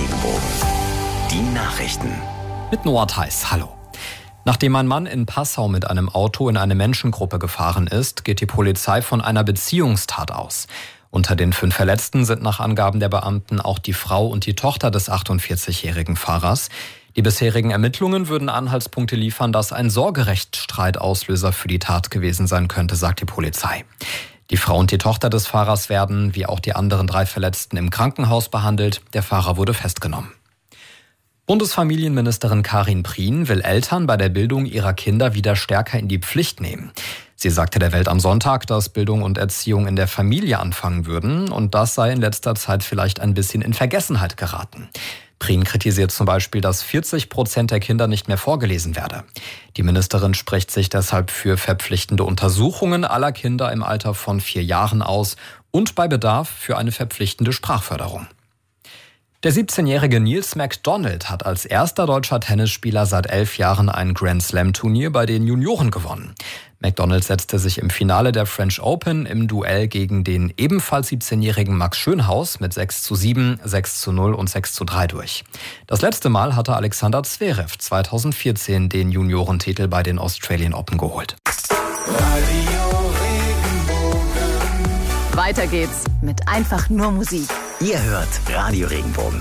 Regenbogen. Die Nachrichten. Mit Noah Theis, hallo. Nachdem ein Mann in Passau mit einem Auto in eine Menschengruppe gefahren ist, geht die Polizei von einer Beziehungstat aus. Unter den 5 Verletzten sind nach Angaben der Beamten auch die Frau und die Tochter des 48-jährigen Fahrers. Die bisherigen Ermittlungen würden Anhaltspunkte liefern, dass ein Sorgerechtsstreit Auslöser für die Tat gewesen sein könnte, sagt die Polizei. Die Frau und die Tochter des Fahrers werden, wie auch die anderen 3 Verletzten, im Krankenhaus behandelt. Der Fahrer wurde festgenommen. Bundesfamilienministerin Karin Prien will Eltern bei der Bildung ihrer Kinder wieder stärker in die Pflicht nehmen. Sie sagte der Welt am Sonntag, dass Bildung und Erziehung in der Familie anfangen würden und das sei in letzter Zeit vielleicht ein bisschen in Vergessenheit geraten. Prien kritisiert zum Beispiel, dass 40% der Kinder nicht mehr vorgelesen werde. Die Ministerin spricht sich deshalb für verpflichtende Untersuchungen aller Kinder im Alter von 4 Jahren aus und bei Bedarf für eine verpflichtende Sprachförderung. Der 17-jährige Niels McDonald hat als erster deutscher Tennisspieler seit 11 Jahren ein Grand-Slam-Turnier bei den Junioren gewonnen. McDonald setzte sich im Finale der French Open im Duell gegen den ebenfalls 17-jährigen Max Schönhaus mit 6:7, 6:0 und 6:3 durch. Das letzte Mal hatte Alexander Zverev 2014 den Juniorentitel bei den Australian Open geholt. Weiter geht's mit einfach nur Musik. Ihr hört Radio Regenbogen.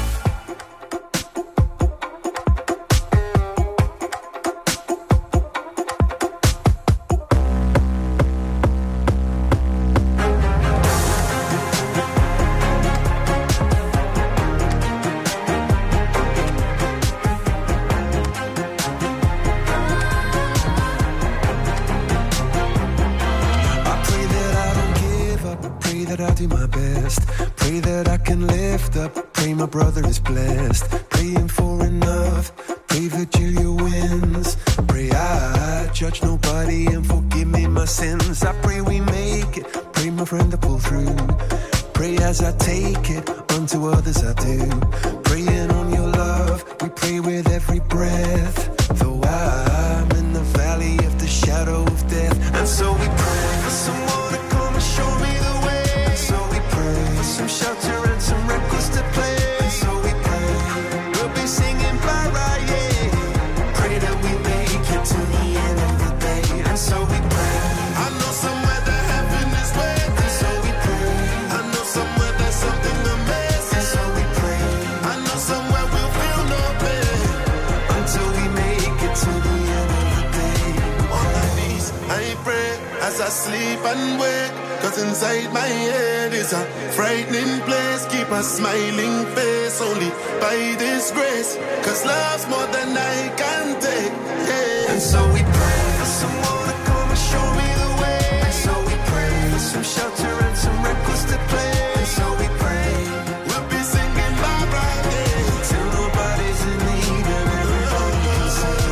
I do my best. Pray that I can lift up. Pray my brother is blessed. Praying for enough. Pray Virgilia wins. Pray I judge nobody and forgive me my sins. I pray we make it. Pray my friend to pull through. Pray as I take it. Unto others I do. Praying on your love. We pray with every breath. Though I'm in the valley of the shadow of death. And so we pray for someone to come and show me the way. Some shelter and some records to play. So we pray, we'll be singing bye-bye, yeah. Pray that we make it to the end of the day. And so we pray, I know somewhere that heaven is waiting. So we pray, I know somewhere there's something amazing. So we pray, I know somewhere we'll feel no pain until we make it to the end of the day. On my knees, I pray as I sleep and wake. 'Cause inside my head is a frightening place. Keep a smiling face only by this grace. 'Cause love's more than I can take, yeah. And so we pray for someone to come and show me the way. And so we pray for some shelter and some records to play. And so we pray we'll be singing bye-bye, yeah. Till nobody's in need and everybody can say.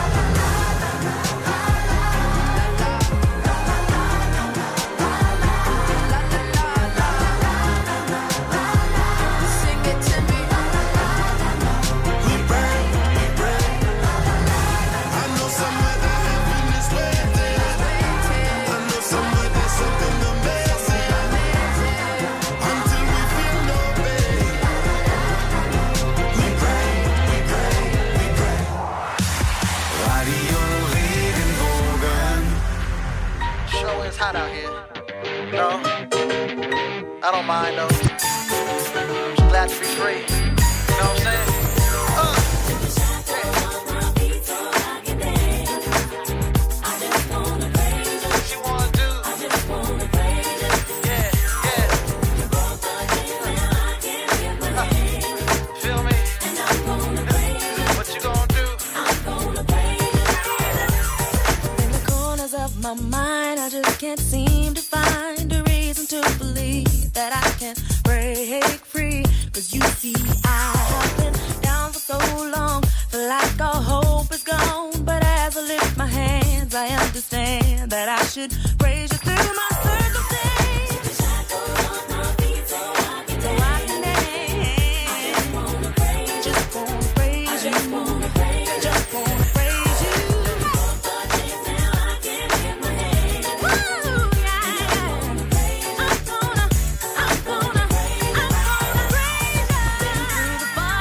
It's hot out here. No, I don't mind though. I'm just glad to be free. You know what I'm saying? My mind, I just can't seem to find a reason to believe that I can break free. 'Cause you see, I have been down for so long, feel like all hope is gone. But as I lift my hands, I understand that I should praise you through my circumstance. So I can dance. Just wanna praise you. Just wanna praise you. I'm gonna praise you.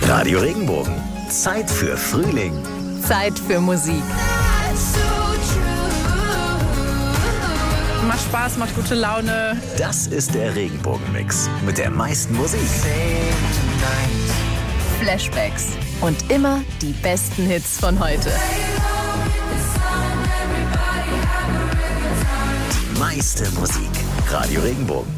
Radio Regenbogen. Zeit für Frühling. Zeit für Musik. Macht Spaß, macht gute Laune. Das ist der Regenbogen-Mix mit der meisten Musik. Flashbacks und immer die besten Hits von heute. Die meiste Musik. Radio Regenbogen.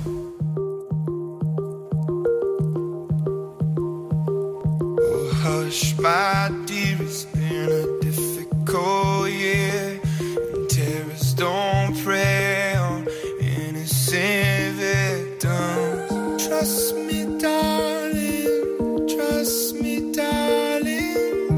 Oh, hush, my dear, it's been a difficult year. And terrorists don't prey on innocent victims. Trust me, darling. Trust me, darling.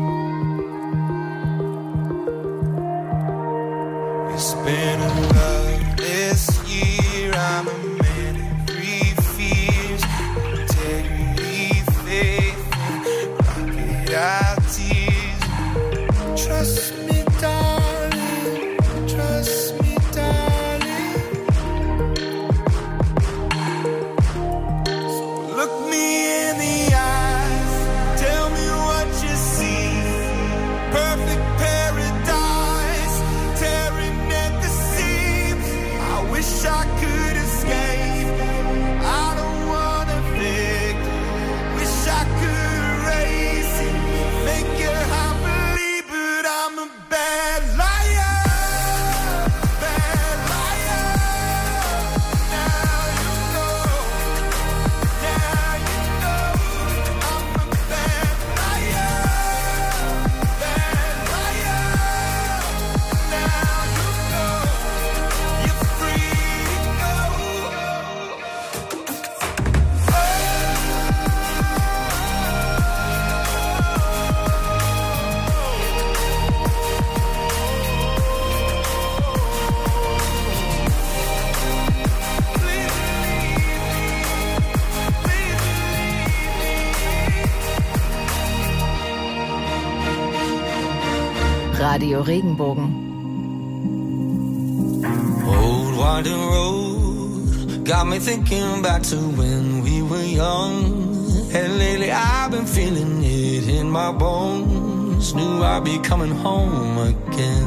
It's been a loveless year. I'm a man of three fears. Integrity, faith, and crocodile tears. Trust me, darling. Trust me, darling. So look me in the eyes. Tell me what you see. Perfect paradise, tearing at the seams. I wish I could escape. I don't wanna think. Wish I could erase it. Make your heart believe, but I'm a bad liar. Bad liar. Now you know. Now you know. I'm a bad liar. Bad liar. Now you know. You're free to go. Radio Regenbogen. Old winding road got me thinking back to when we were young. And lately I've been feeling it in my bones. Knew I'd be coming home again.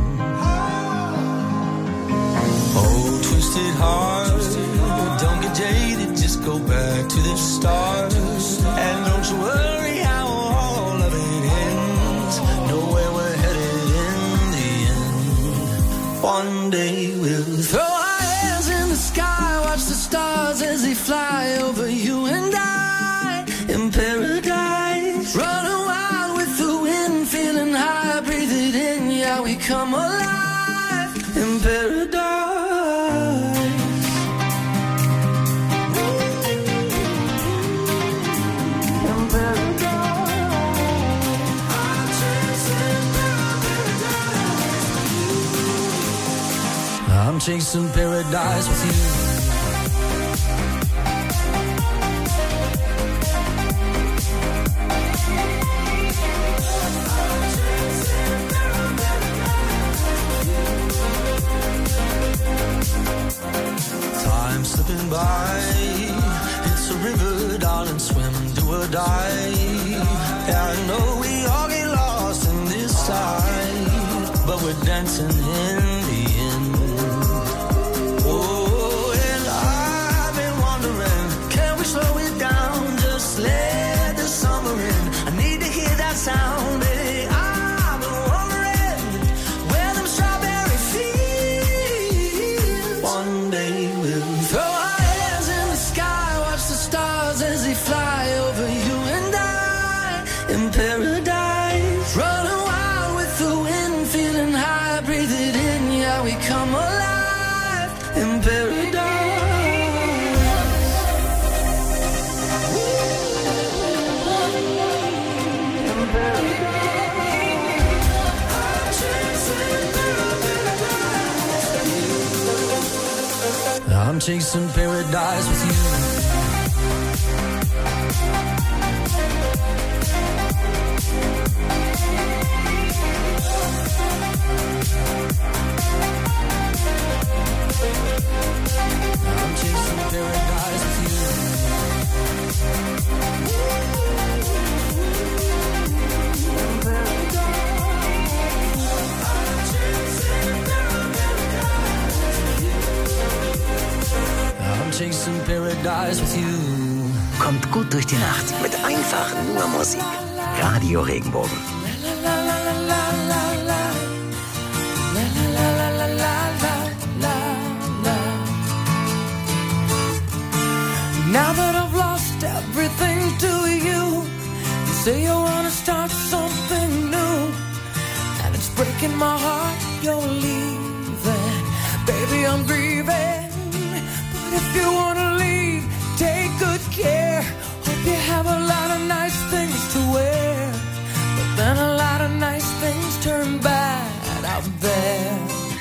Old twisted heart, don't get jaded, just go back to the start. And don't you worry how all of it ends. Know where we're headed in the end. One day we'll throw our hands in the sky, watch the stars as they fly over you and I in paradise. Running wild with the wind, feeling high, breathe it in, yeah, we come alive in paradise. In paradise. I'm chasing paradise with you. Time slipping by, it's a river, darling, swim, do or die. Yeah, I know we all get lost in this tide, but we're dancing in the end. Oh, and I've been wondering, can we slow it down, just let the summer in? I need to hear that sound, baby. I've been wondering where them strawberry fields. One day we'll throw our hands in the sky, watch the stars as they fly over you and I in paradise. Running wild with the wind, feeling high, breathe it in, yeah, we come alive in paradise. In paradise. I'm chasing paradise with you. I'm chasing paradise with you. chasing paradise with you. Kommt gut durch die Nacht mit einfach nur Musik. Radio Regenbogen. Now that I've lost everything to you, you say you wanna start something new, and it's breaking my heart you're leaving. Baby, I'm grieving, but if you wanna leave, take good care. Hope you have a lot of nice things to wear, but then a lot of nice things turn bad out there.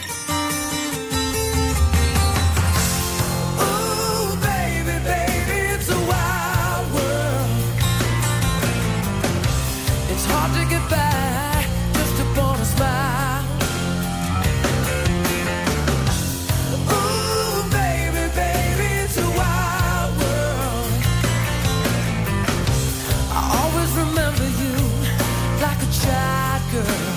Hard to get back just upon a smile. Ooh, baby, baby, it's a wild world. I always remember you like a child girl.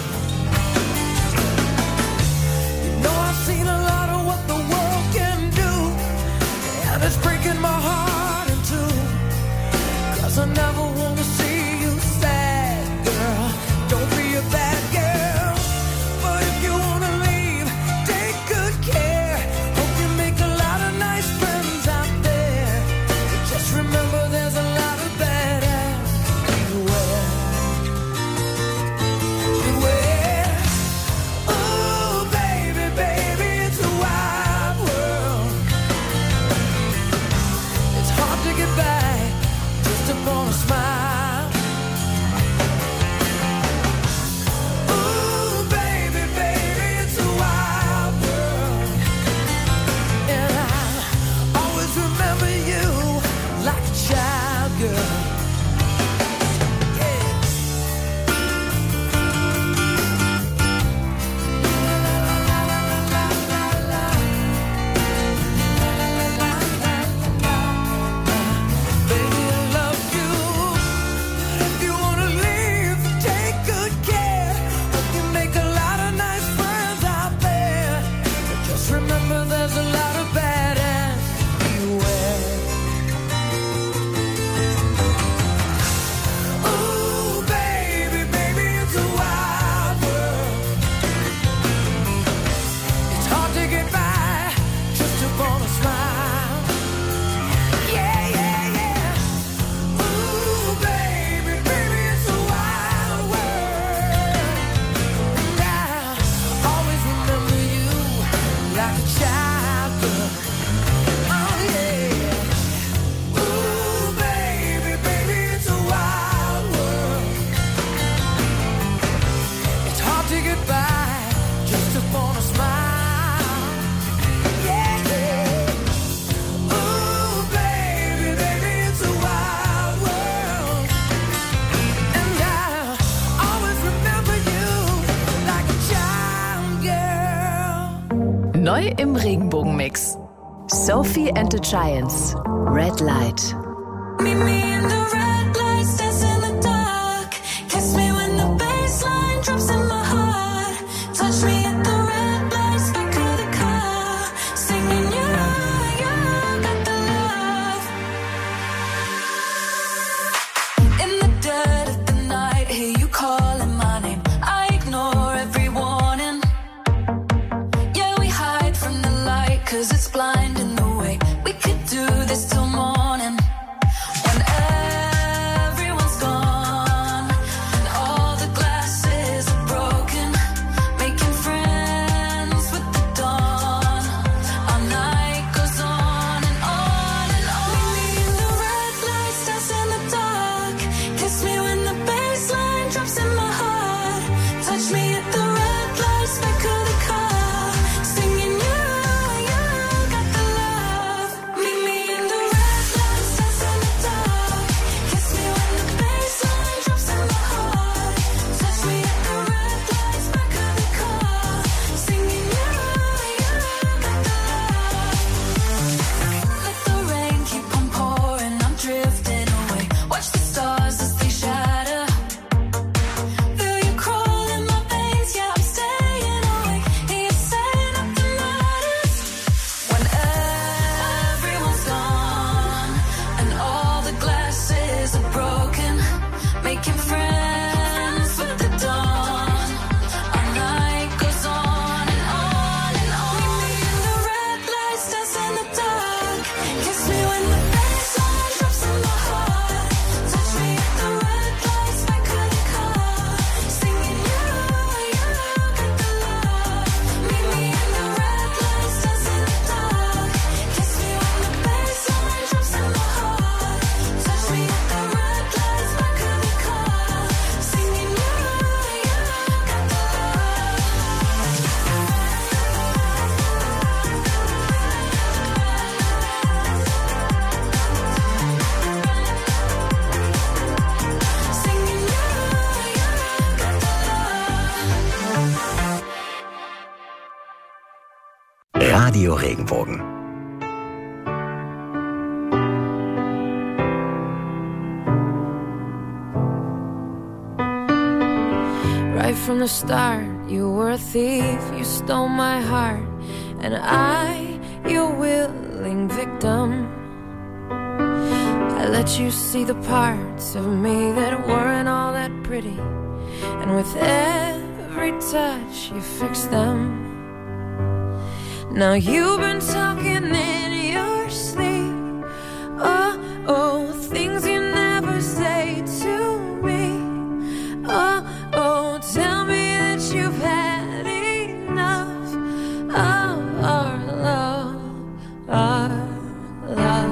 You know I've seen a lot of what the world can do, and it's breaking my heart in two, 'cause I never wanna see you sad. Don't be a bad girl, but if you wanna leave, take good care. Hope you make a lot of nice friends out there, but just remember there's a lot of bad ass beware. Beware. Oh, baby, baby, it's a wild world. It's hard to get back just upon a smile. Neu im Regenbogenmix. Sophie and the Giants. Red Light. Meet me in the red lights, dance in the dark. Kiss me when the bassline drops in my heart. Touch me at the red lights, back of the car. Singing, you got the love. In the dead of the night, hear you calling my name. I ignore every warning. Yeah, we hide from the light, 'cause it's blinding the way. We could do this till morning. When everyone's gone and all the glasses are broken, making friends with the dawn. Our night goes on and on and on. Meet me in the red lights, dance in the dark. Kiss me when the bassline drops in my heart. Touch me at the red lights, back of the car. Singing, you got the Regenbogen. Right from the start, you were a thief, you stole my heart, and I, your willing victim. I let you see the parts of me that weren't all that pretty, and with every touch you fixed them. Now you've been talking in your sleep, oh, things you never say to me. Oh, tell me that you've had enough of our love, our love.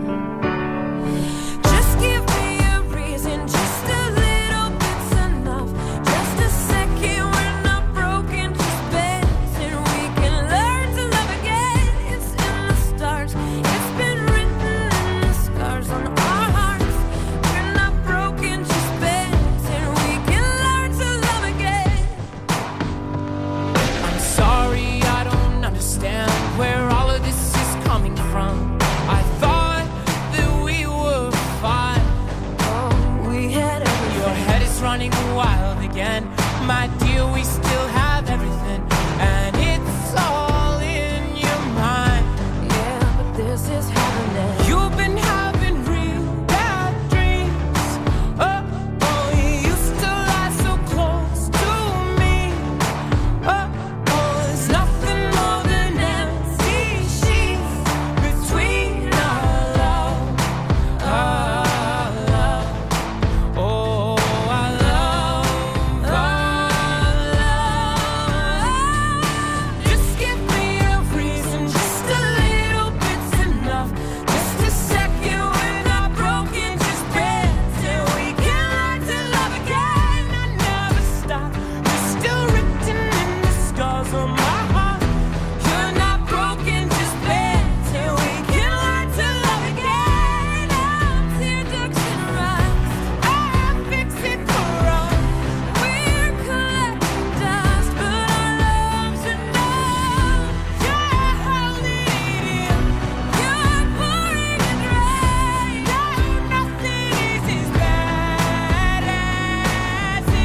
Just give me a reason, just a little bit's enough. Just a second, we're not broken, just bends, and we can learn to love again. It's in the stars, it's been written in the scars on our hearts. We're not broken, just bends, and we can learn to love again. I'm sorry, I don't understand where all of this is coming from. I thought that we were fine. Oh, we had everything. Your head is running wild again. My dear, we still have everything, and it's all in your mind. Yeah, but this is happening. You've been having real bad dreams. Oh, you used to lie so close to me. Oh, there's nothing more than empty sheets between our love. Oh, our love, our love. Just give me a reason, just a little bit's enough. Just a second, we're not broken, just bends, and we can learn to love again. I never stop, you're still written in the scars on my heart. You're not broken, just bends, and we can learn to love again. I'm tear ducts and rocks, I fix it for us. We're collecting dust, but our love's enough. You're holding it in, you're pouring it dry. No, nothing is as bad as it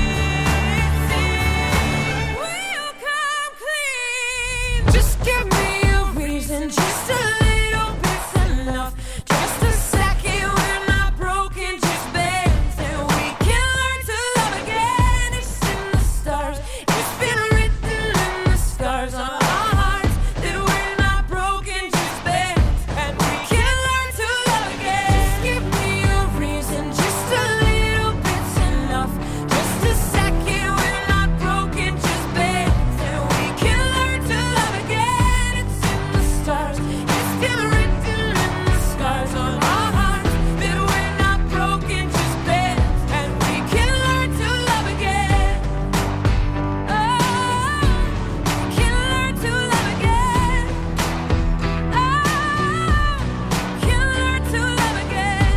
seems. We'll come clean. Just give me a reason, just a little bit's enough. Just a second, we're not broken, just bends, and we can learn to love again. It's in the stars, it's been written in the scars on our hearts that we're not broken, just bends, and we can learn to love again. Just give me a reason, just a little bit's enough. Just a second, we're not broken, just bends, and we can learn to love again. It's in the stars, it's been written in the scars on our hearts that we're not broken, just bends, and we can learn to love again. Oh, we can learn to love again. Oh, we can learn to love again.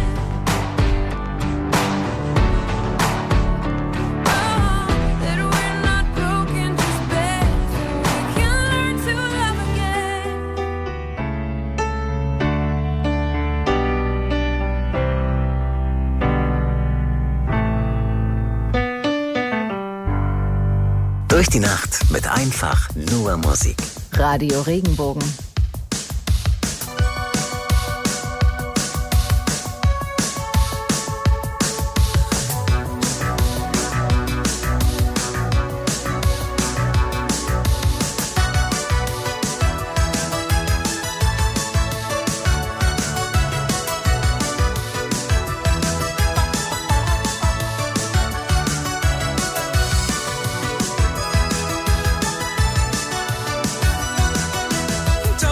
Oh, that we're not broken, just bends, and we can learn to love again. Durch die Nacht mit einfach nur Musik. Radio Regenbogen. Don't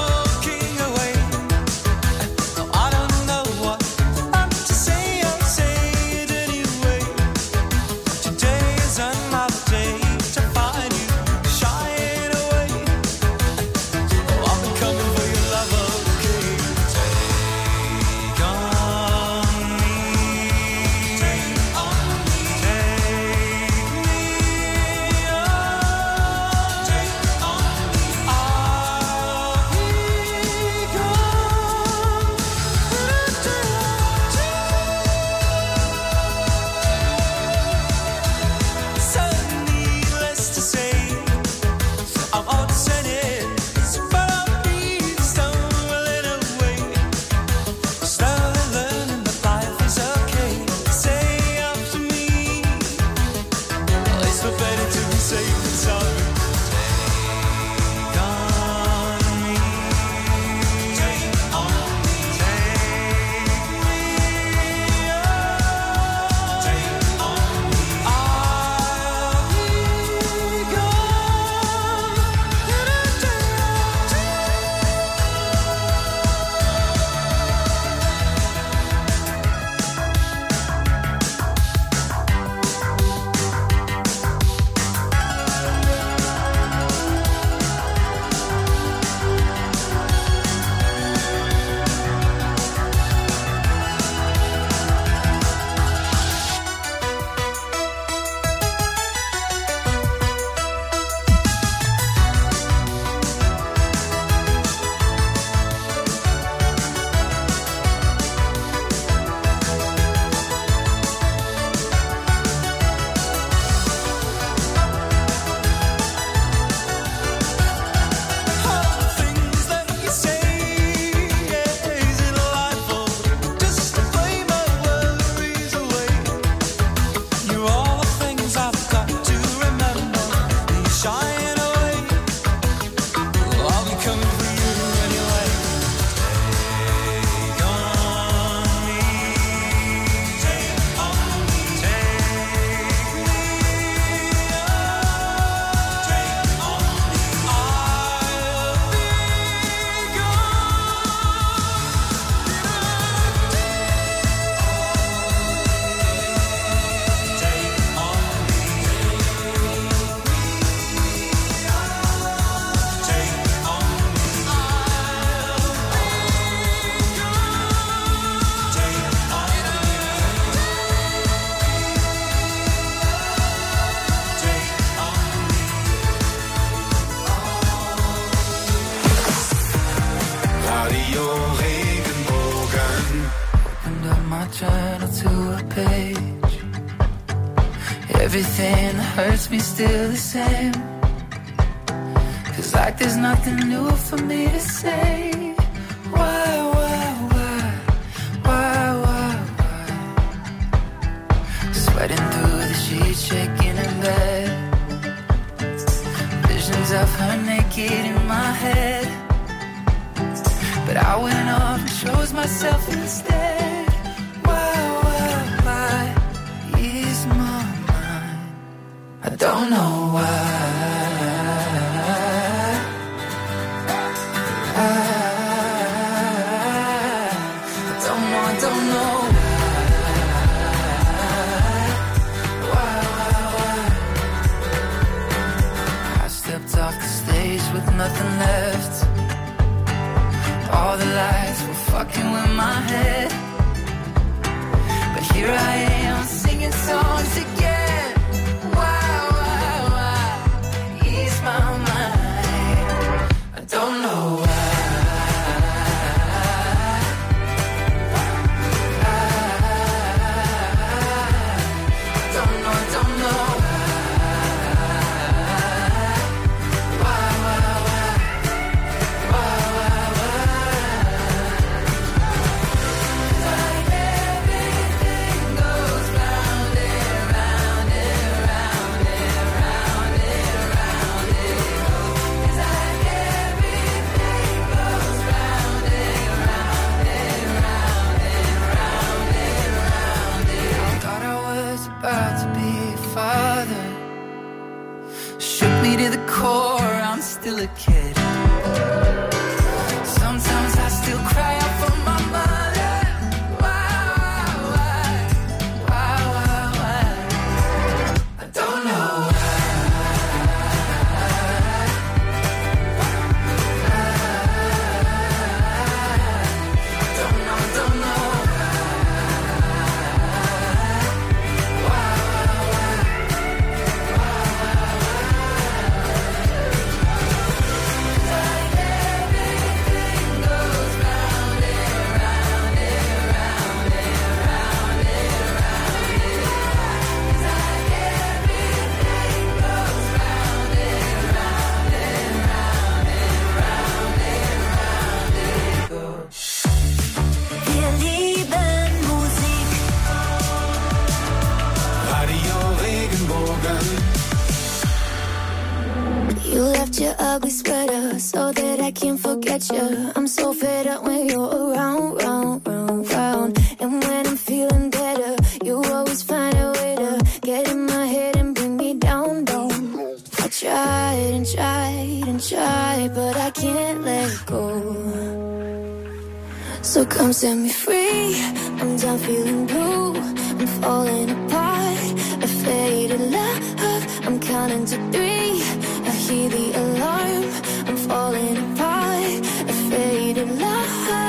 Radio Regenbogen. Opened up my journal to a page. Everything that hurts me still the same. Feels like there's nothing new for me to say. Why? Sweating through the sheets, shaking in bed. Visions of her naked in my head. But I went off and chose myself instead. Why ease my mind? I don't know why. I don't know. Off the stage with nothing left. All the lights were fucking with my head. But here I am singing songs again. Why ease my mind? I don't know why. I don't know. About to be a father. Shook me to the core, I'm still a kid. Sometimes I still cry out for my mother. Why? I don't know. Don't know. You left your ugly sweater so that I can't forget you. I'm so fed up when you're around, round. And when I'm feeling better, you always find a way to get in my head and bring me down. I tried, but I can't let go. So come set me free. I'm done feeling blue. I'm falling apart. A faded love. I'm counting to 3. I hear the alarm. I'm falling apart. A faded love.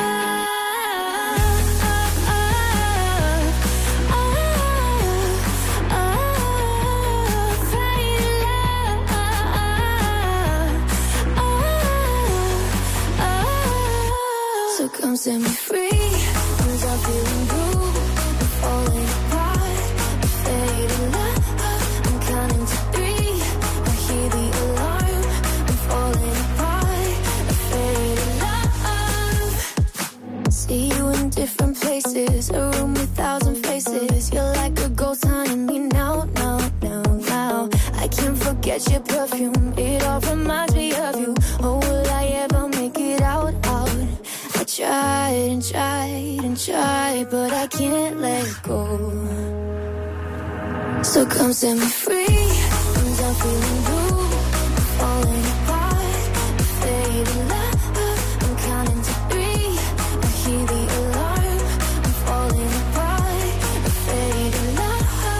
So come set me free. I'm done feeling blue. I'm falling apart. A faded love. I'm counting to 3. I hear the alarm. I'm falling apart. A faded love. See you in different places. A room with 1,000 faces. You're like a ghost haunting me now. I can't forget your perfume. It all reminds me of you. Oh, will I ever make it out? I tried, but I can't let go. So come set me free. I'm done feeling blue. I'm falling apart. A faded love. I'm counting to 3. I hear the alarm. I'm falling apart. A faded love.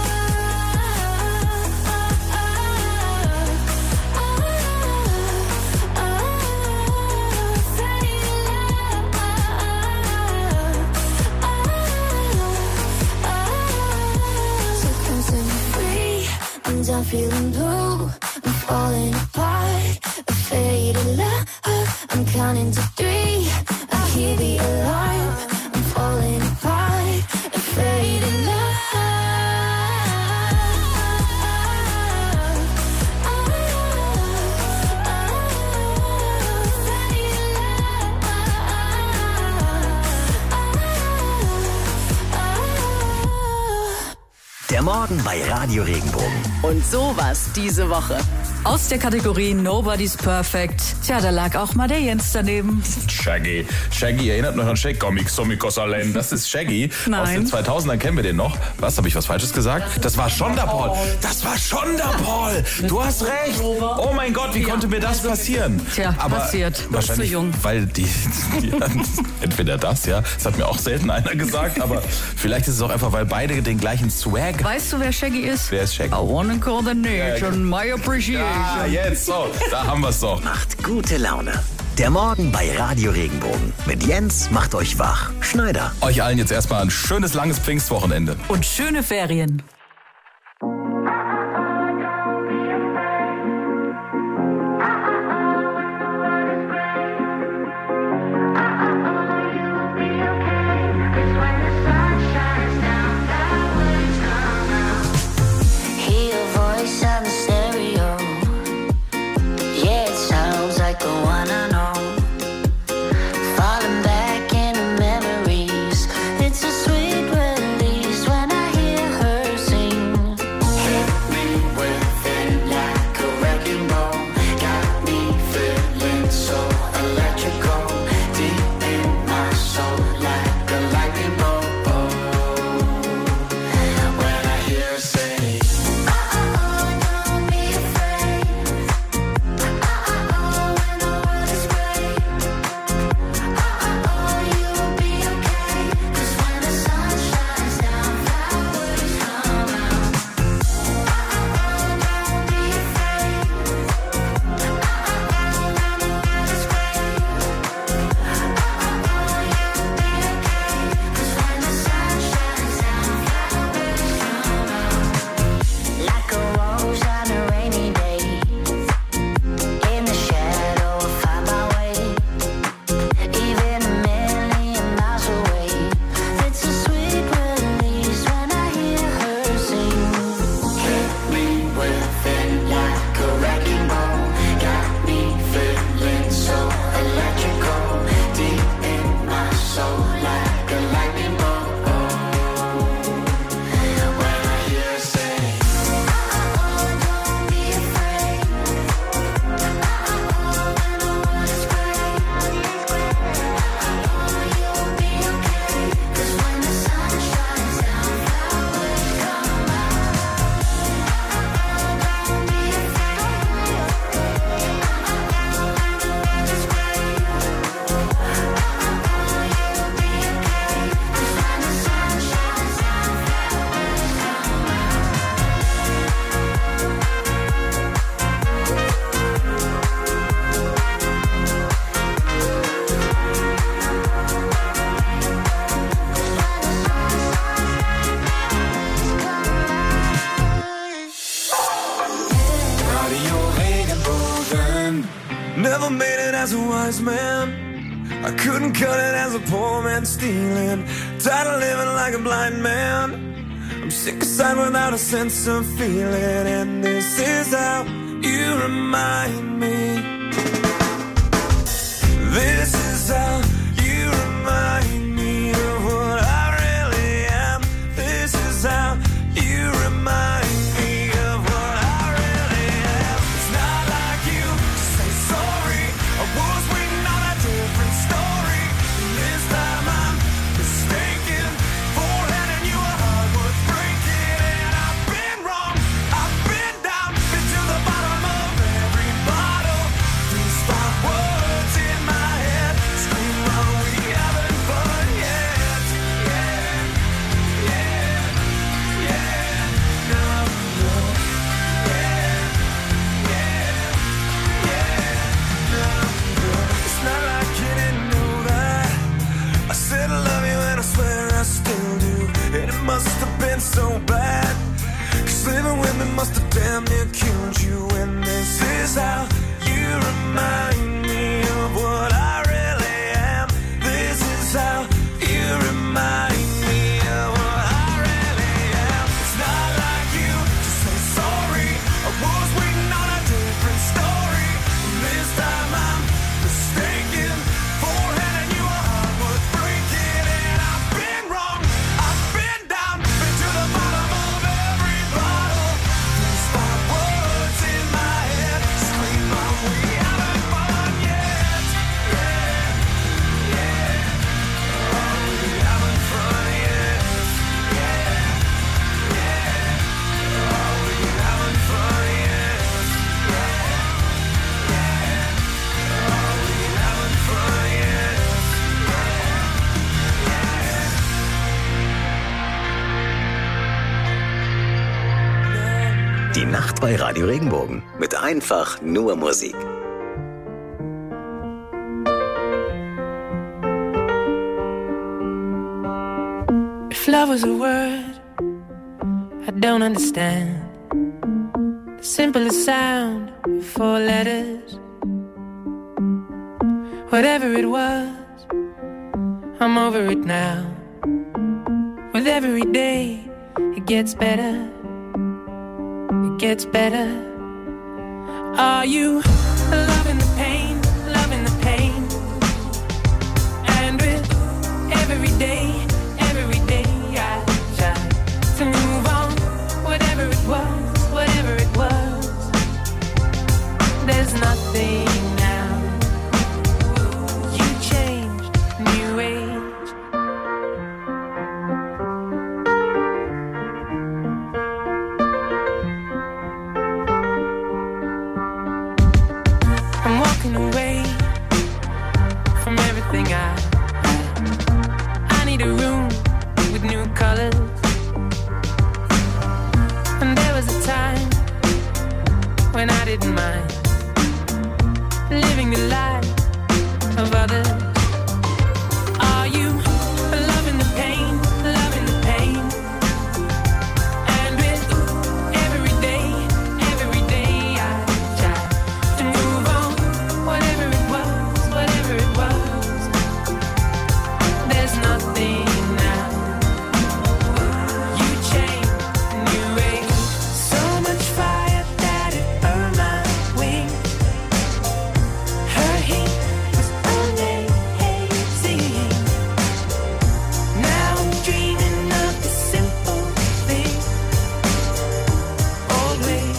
I'm done feeling blue. I'm falling apart. A faded love. I'm counting to 3. I hear the Morgen bei Radio Regenbogen. Und sowas diese Woche. Aus der Kategorie Nobody's Perfect. Tja, da lag auch mal der Jens daneben. Shaggy. Shaggy erinnert mich an Shaggy. Komikosalen. Das ist Shaggy. Nein. Aus den 2000ern kennen wir den noch. Was, habe ich was Falsches gesagt? Das war Shonda Paul. Das war Shonda Paul. Du hast recht. Oh mein Gott, wie konnte mir das passieren? Tja, aber passiert. Du bist wahrscheinlich, zu jung. weil die entweder das, ja. Das hat mir auch selten einer gesagt. Aber vielleicht ist es auch einfach, weil beide den gleichen Swag. Weißt du, wer Shaggy ist? Wer ist Shaggy? I wanna call the nation my appreciation. Ah, jetzt so. Da haben wir es doch. Macht gute Laune. Der Morgen bei Radio Regenbogen. Mit Jens macht euch wach. Schneider. Euch allen jetzt erstmal ein schönes, langes Pfingstwochenende. Und schöne Ferien. Never made it as a wise man. I couldn't cut it as a poor man stealing. Tired of living like a blind man. I'm sick aside without a sense of feeling. And this is how you remind me. This is how you remind me of what I really am. This is how you remind me of what I really am. It's not like you to say sorry. I was waiting on a different story. And this time I'm mistaken for handing you a heart worth breaking. And I've been wrong, I've been down, been to the bottom of every bottle. These 5 words in my head scream, oh, we haven't fun yet. Yeah, yeah, yeah, no, no. Yeah, yeah, yeah, no, no. It's not like you didn't know that. I said I love you and I swear I still do. And it must have been so bad, 'cause living with me must have damn near killed you. And this is how you remind me of what I really am. This is how you remind me of what I really am. It's not like you to say sorry. I was waiting on a different story. And this time I'm mistaken for handing you a heart worth breaking. And I've been wrong, I've been down, been to the bottom of every Die Nacht bei Radio Regenbogen mit einfach nur Musik. If love was a word I don't understand, the simplest sound, 4 letters. Whatever it was, I'm over it now. With every day, it gets better. It gets better. Are you loving the pain, loving the pain? And with every day I try to move on. Whatever it was, there's nothing now. You changed, new age. I'm walking away from everything I need a room with new colors. And there was a time when I didn't mind living the life of others. Are you loving the pain, loving the pain? And with every day I try to move on. Whatever it was, there's nothing now. You changed, new age. So much fire that it burned my wings. Her heat was amazing. Now I'm dreaming of the simple things. Always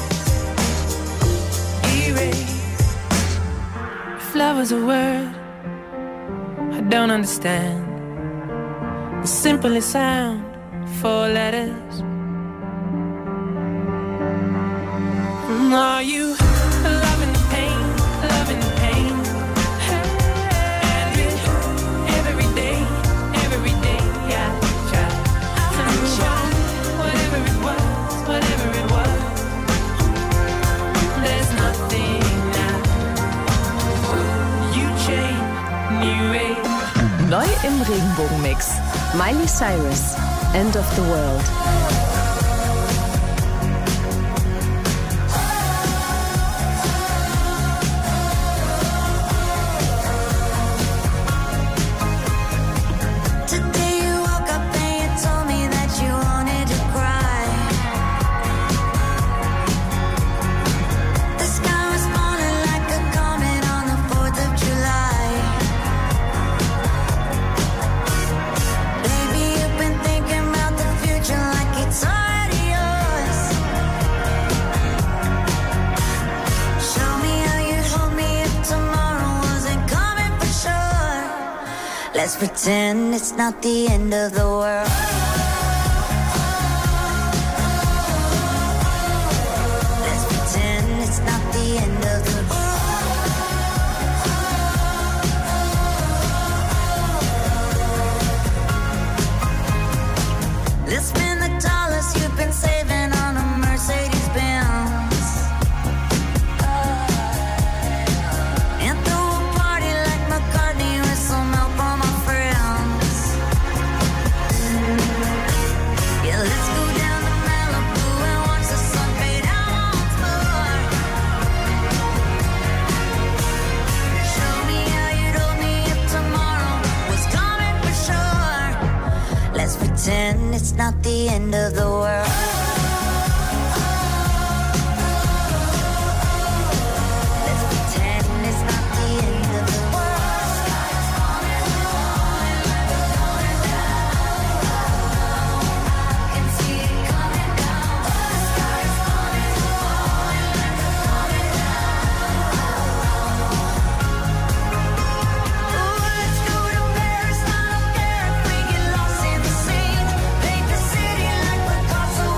erase. If love was a word I don't understand, the simplest sound, 4 letters. Are you loving the pain, loving the pain? And with every day I try to move on. Whatever it was, there's nothing now. You change, new age. Neu im Regenbogenmix. Miley Cyrus, End of the World. Today you woke up and you told me that you wanted to cry. The sky was falling like a comet on the 4th of July. Baby, you've been thinking about the future like it's already yours. Show me how you'd hold me if tomorrow wasn't coming for sure. Let's pretend it's not the end of the world. Let's pretend it's not the end of the world. Let's spend the dollars you've been saving on a Mercedes Benz. And throw a party like McCartney with some help from my friends. Yeah, let's go down to Malibu and watch the sun fade out once more. Show me how you'd hold me if tomorrow was coming for sure. Let's pretend it's not the end of the world. Let's pretend it's not the end of the world. I can see it coming down. The sky is falling, Ooh, let's go to Paris. I don't care if we get lost in the scene. Paint the city like Picasso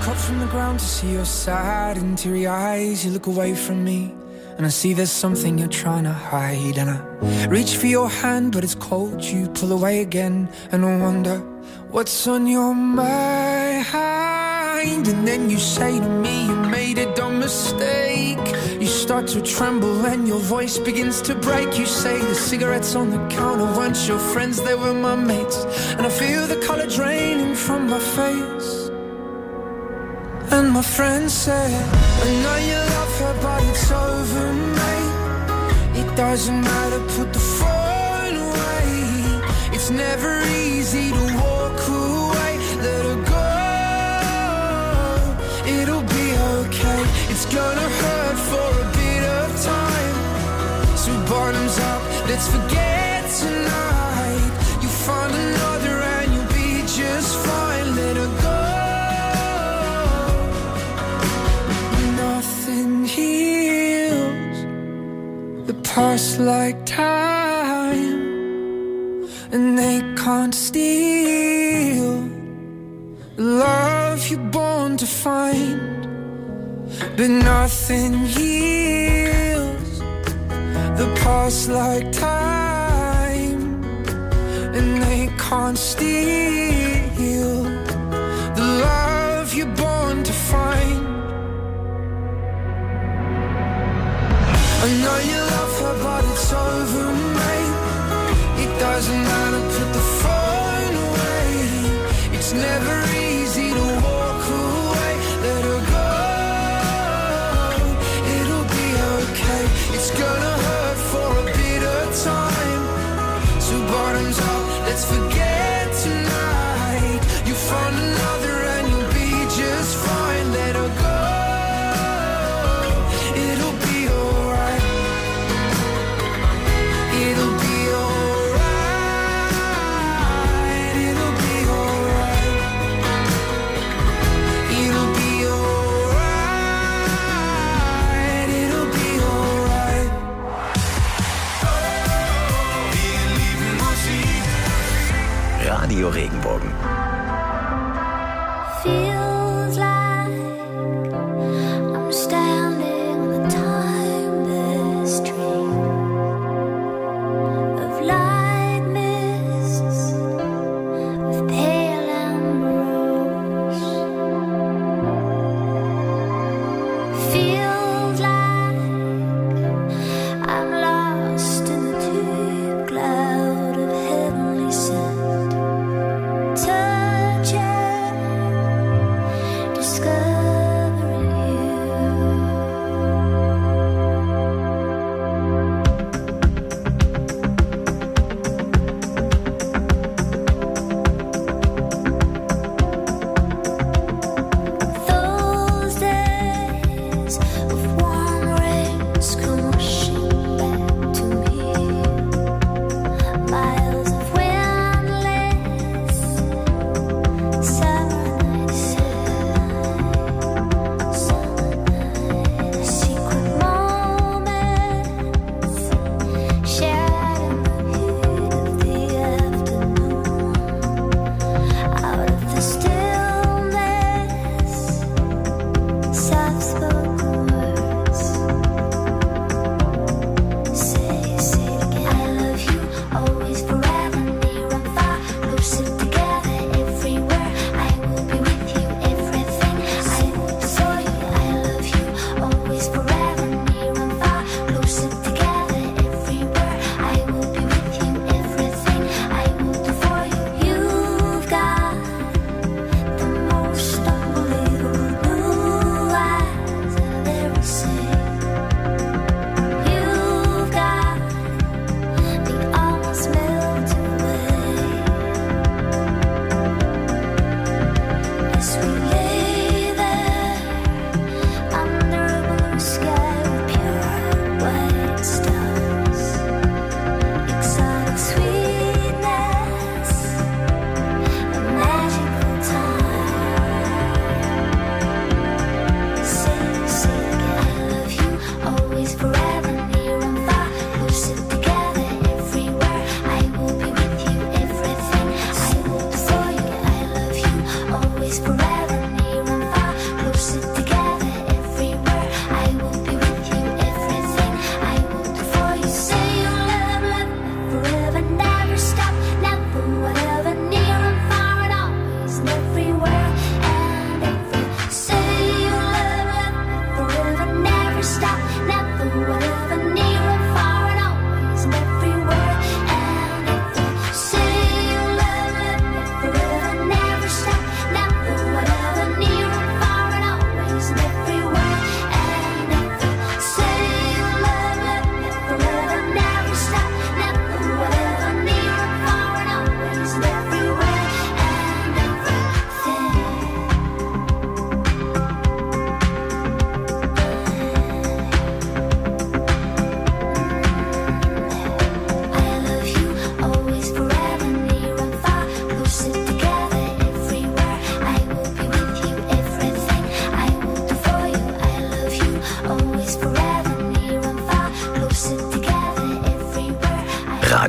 up from the ground to see your sad and teary eyes. You look away from me and I see there's something you're trying to hide. And I reach for your hand but it's cold. You pull away again and I wonder what's on your mind. And then you say to me you made a dumb mistake. You start to tremble and your voice begins to break. You say the cigarettes on the counter weren't your friends, they were my mates. And I feel the color draining from my face. And my friend said, I know you love her but it's over, mate. It doesn't matter, put the phone away. It's never easy to walk away. Let her go, it'll be okay. It's gonna hurt for a bit of time. So bottoms up, let's forget tonight. You find another and you'll be just fine. Let her go. Nothing heals the past like time, and they can't steal the love you're born to find. But nothing heals the past like time, and they can't steal the love you're born to find. I know you love her but it's over, mate. It doesn't matter, put the phone away. It's never easy to walk away. Let her go, it'll be okay. It's gonna hurt for a bit of time. So bottoms up, let's forget tonight. You find another and you'll be just fine. Let her go, it'll be alright. It'll be alright. It'll be alright. It'll be alright. It'll be alright. Radio Regenbogen. Feels like I'm standing on the timeless stream of light mists with pale ambrose. Feels like I'm lost in the deep cloud of heavenly scent. Touching, discovering you. Those days of warm rains come rushing back to me. Miles of windless summer nights.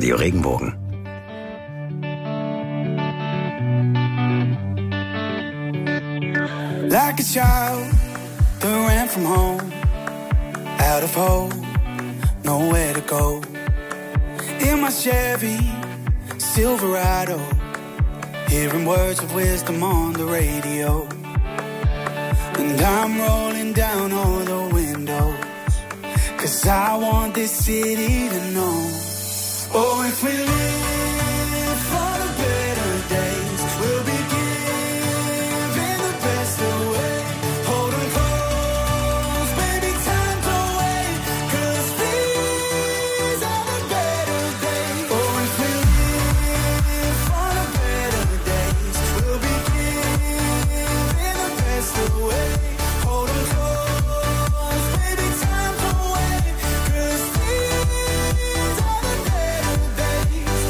Radio Regenbogen. Like a child that ran from home, out of hope, nowhere to go. In my Chevy Silverado, hearing words of wisdom on the radio. And I'm rolling down all the windows, 'cause I want this city to know. Oh, if we live for the better days, we'll be giving the best away. Hold 'em close, baby, time to wait, 'cause these are the better days. Oh, if we live for the better days, we'll be giving the best away. Hold 'em close, baby, time to wait, 'cause these are the better days.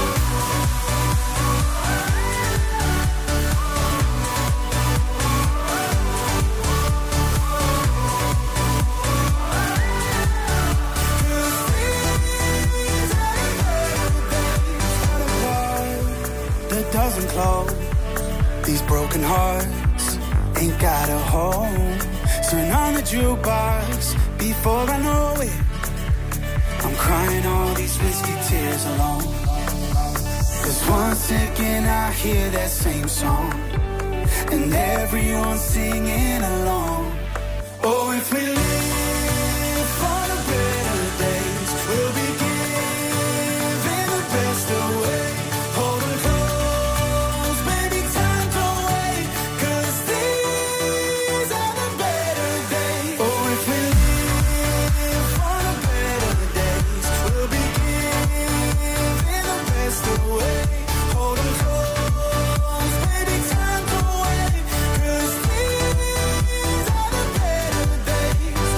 That doesn't close. These broken hearts ain't got a home. Turn on the jukebox before I know it. I'm crying all these whiskey tears alone. 'Cause once again I hear that same song, and everyone's singing along. Oh, if we live for the better days, we'll be giving the best away. Hold 'em close, baby, time to wait, 'cause these are the better days. Oh, if we live for the better days, we'll be giving the best away. Hold 'em close, baby, time to wait, 'cause these are the better days.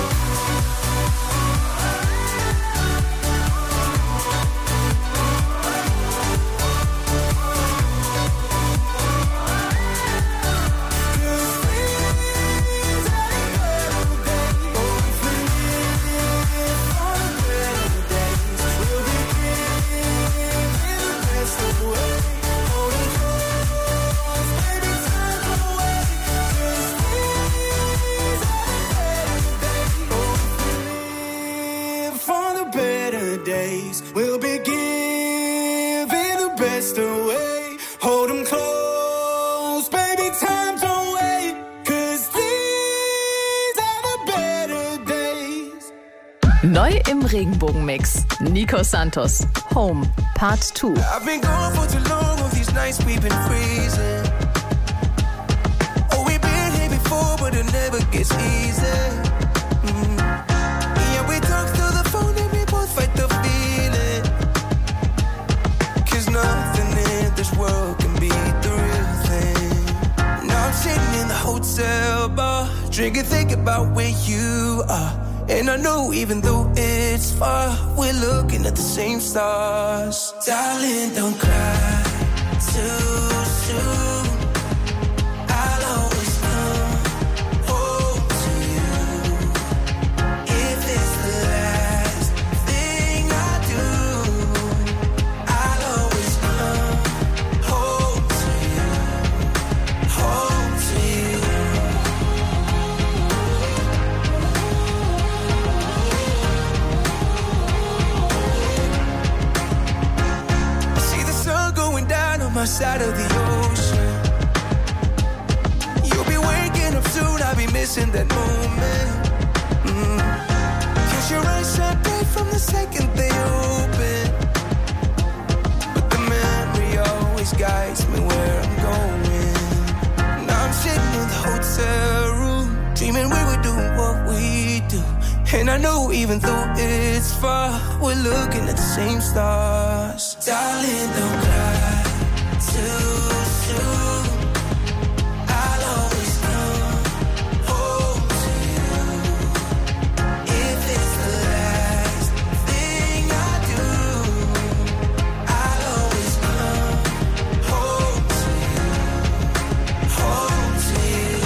For the better days, we'll be giving the best away. Hold 'em close, baby, time to wait, 'cause these are the better days. Neu im Regenbogenmix. Nico Santos, Home, Part 2. I've been gone for too long, all these nights we've been freezing. Oh, we've been here before, but it never gets easy. Yeah, we talk through the phone and we both fight the feeling. 'Cause nothing in this world can be the real thing. Now I'm sitting in the hotel bar, drinking, thinking about where you are. And I know even though it's far, we're looking at the same stars. Darling, don't cry too soon. I'll always come home to you. If it's the last thing I do, I'll always come home to you. Home to you. I see the sun going down on my side of the ocean. You'll be waking up soon, I'll be missing that moment. 'Cause your eyes shine bright from the second they open. But the memory always guides me where I'm going. Now I'm sitting in the hotel room, dreaming we were doing what we do. And I know even though it's far, we're looking at the same stars. Darling, don't cry too soon. I'll always come home to you. If it's the last thing I do, I'll always come home to you. Home to you.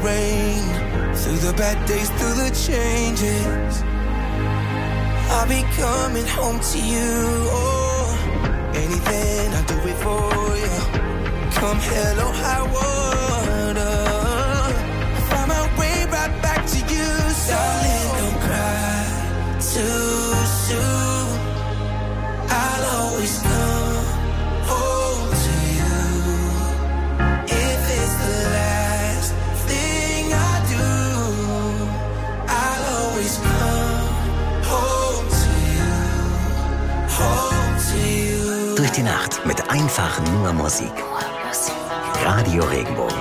rain, through the bad days, through the changes. I'll be coming home to you. Oh, anything I'll do it for you. Come hell or high water, I'll find my way right back to you. So darling, don't cry too soon. I'll always come home to you. If it's the last thing I do, I'll always come home to you. Home to you. Durch die Nacht mit einfach nur Musik. Radio Regenbogen.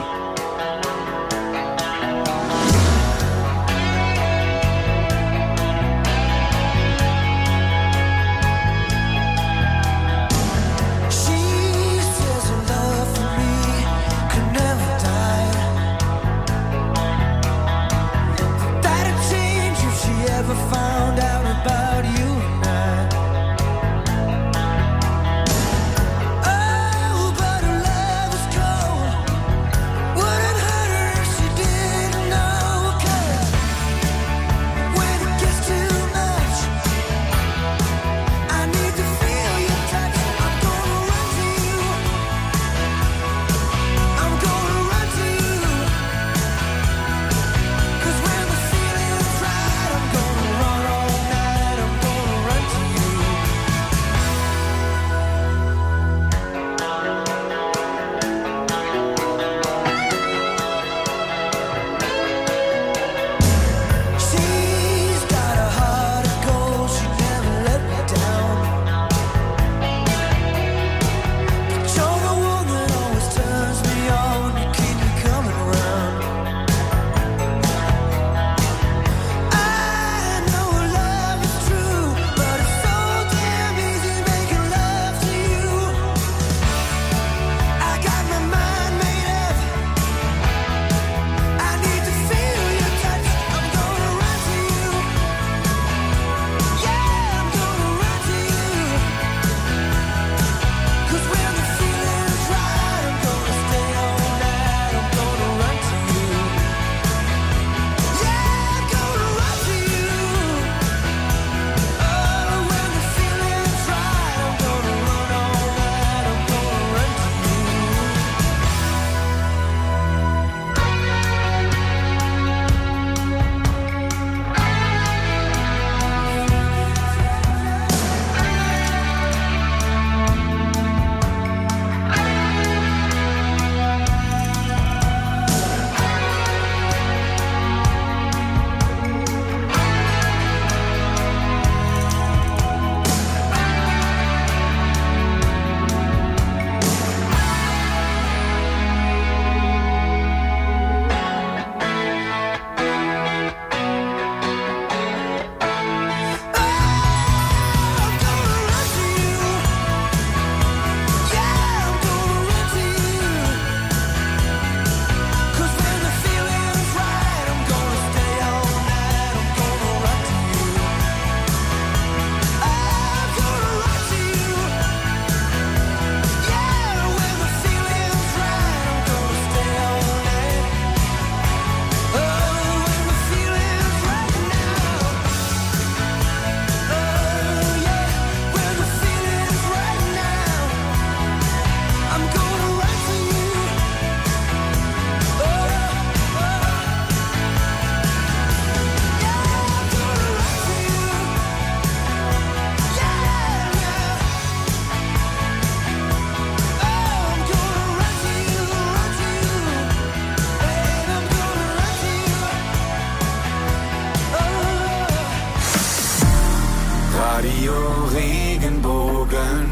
Radio Regenbogen.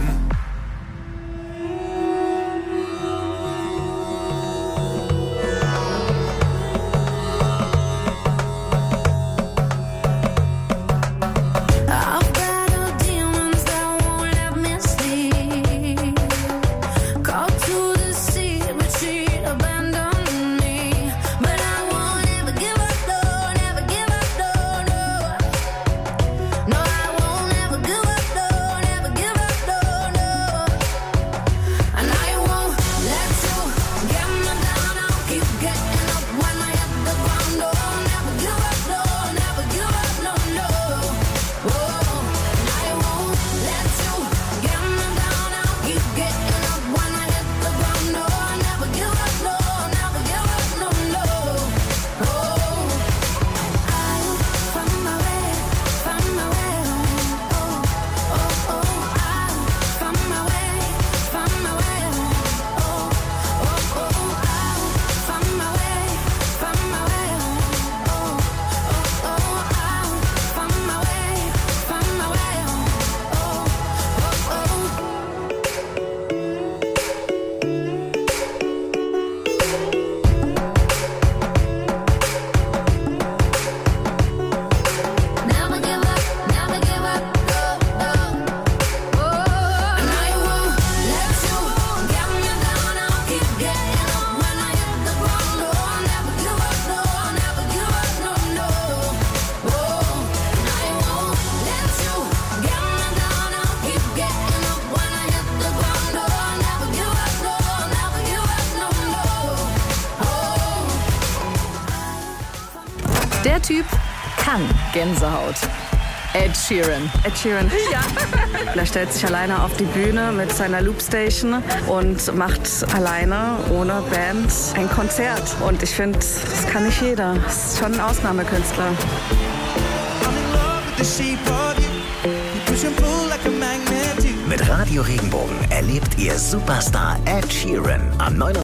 No, I won't ever give up, no, never give up, no. Der Typ kann Gänsehaut. Ed Sheeran. Ed Sheeran. Ja. Er stellt sich alleine auf die Bühne mit seiner Loopstation und macht alleine, ohne Band, ein Konzert. Und ich finde, das kann nicht jeder. Das ist schon ein Ausnahmekünstler. Mit Radio Regenbogen erlebt ihr Superstar Ed Sheeran am 9.